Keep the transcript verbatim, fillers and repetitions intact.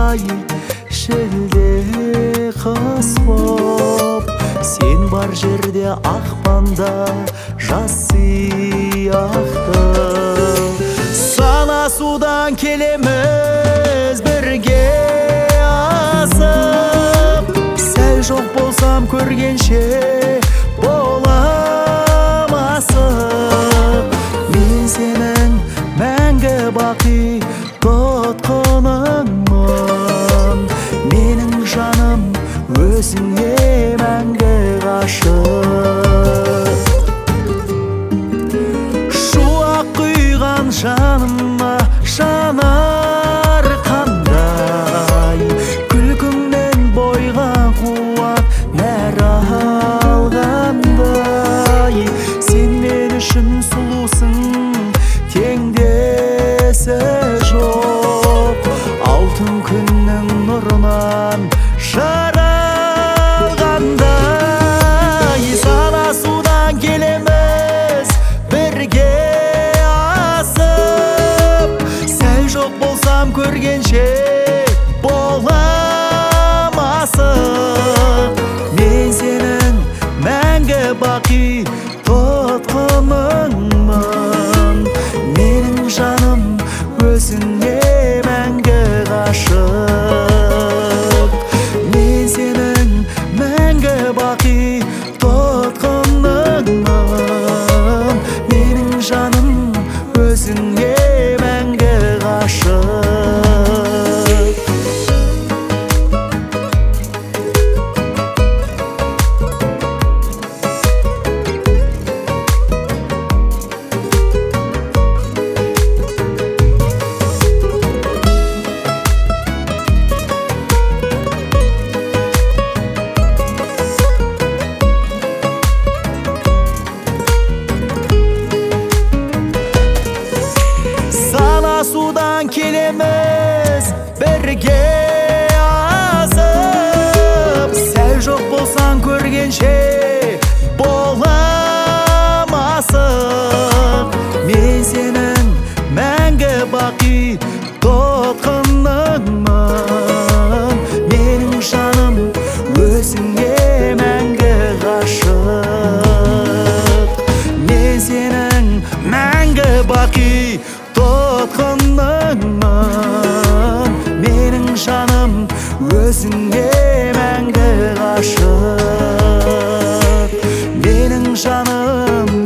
ай шілде қыс боп, сен бар жерде ақпанда жаз сияқты. Санасудан келеміз бірге асып, сәл жоқ болсам көргенше болам асып. Мен сенің мәңгі бақи тұтқыныңмын, менің жаным өзіңе мәңгі ғашық. Шуақ құйған жаныма жанар қандай, күлкіңнен бойға қуат нәр алғандай. Сен мен үшін сұлусың, теңдесі жоқ, алтын күннің нұрынан жаралғандай. Санасудан келеміз бірге асып, сәл жоқ болсам көргенше болам асып. Мен сенің мәңгі бақи тұтқыныңмын, менің жаным өзіңе мәңгі ғашық. Мен сенің мәңгі бақи тұтқыныңмын, менің жаным өзіңе мәңгі ғашық. Санасудан келеміз бірге асып, сәл жоқ болсаң көргенше болам асып. Мен сенің мәңгі бақи тұтқыныңмын, менің жаным өзіңе мәңгі ғашық. Мен сенің мәңгі бақи тұтқыныңмын, менің жаным өзіңе мәңгі ғашық. Менің жаным